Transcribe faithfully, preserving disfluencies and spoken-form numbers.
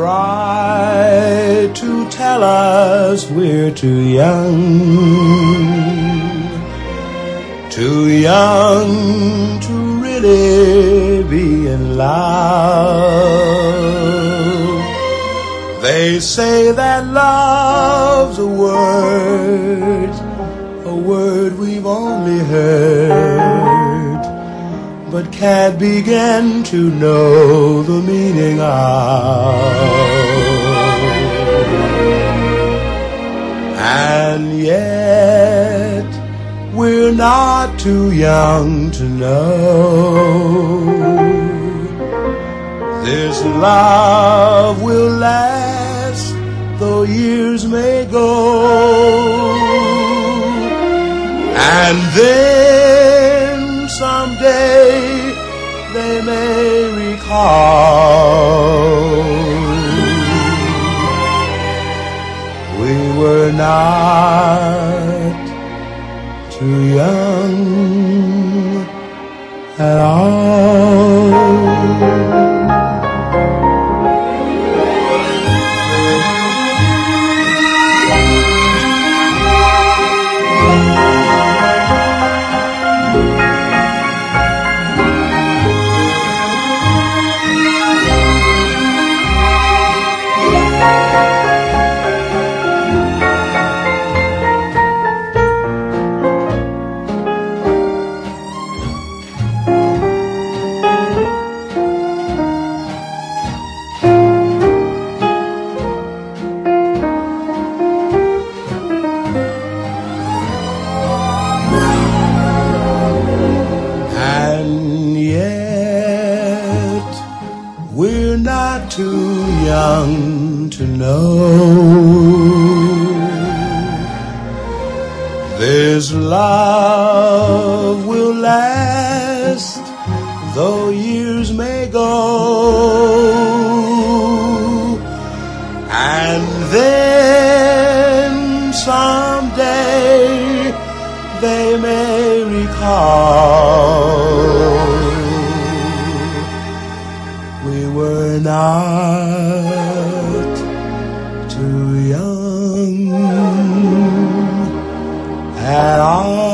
try to tell us we're too young, too young to really be in love. They say that love's a word, a word we've only heard, but can't begin to know the meaning of. And yet we're not too young to know this love will last though years may go. And then someday they may recall we were not too young at all. We're not too young to know this love will last though years may go. And then someday they may recall we were not too young at all.